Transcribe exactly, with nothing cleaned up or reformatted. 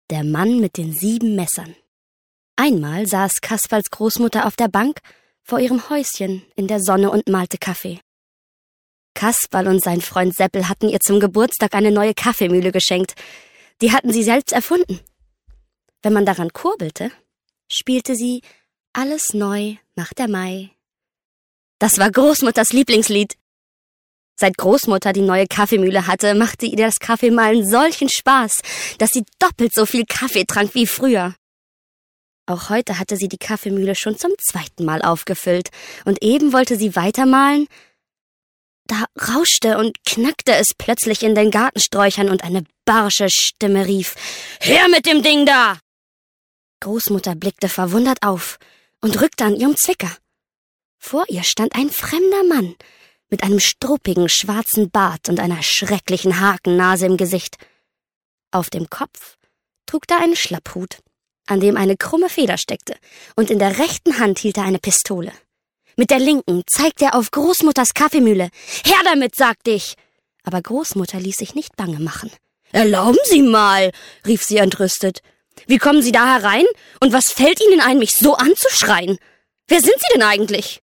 Der Mann mit den sieben Messern. Einmal saß Kasperls Großmutter auf der Bank vor ihrem Häuschen in der Sonne und malte Kaffee. Kasperl und sein Freund Seppel hatten ihr zum Geburtstag eine neue Kaffeemühle geschenkt. Die hatten sie selbst erfunden. Wenn man daran kurbelte, spielte sie »Alles neu macht der Mai«. Das war Großmutters Lieblingslied. Seit Großmutter die neue Kaffeemühle hatte, machte ihr das Kaffeemahlen solchen Spaß, dass sie doppelt so viel Kaffee trank wie früher. Auch heute hatte sie die Kaffeemühle schon zum zweiten Mal aufgefüllt, und eben wollte sie weitermahlen. Da rauschte und knackte es plötzlich in den Gartensträuchern, und eine barsche Stimme rief: »Her mit dem Ding da!« Großmutter blickte verwundert auf und rückte an ihrem Zwicker. Vor ihr stand ein fremder Mann mit einem struppigen schwarzen Bart und einer schrecklichen Hakennase im Gesicht. Auf dem Kopf trug er einen Schlapphut, an dem eine krumme Feder steckte, und in der rechten Hand hielt er eine Pistole. Mit der linken zeigte er auf Großmutters Kaffeemühle. »Her damit«, sagte ich. Aber Großmutter ließ sich nicht bange machen. »Erlauben Sie mal«, rief sie entrüstet. »Wie kommen Sie da herein? Und was fällt Ihnen ein, mich so anzuschreien? Wer sind Sie denn eigentlich?«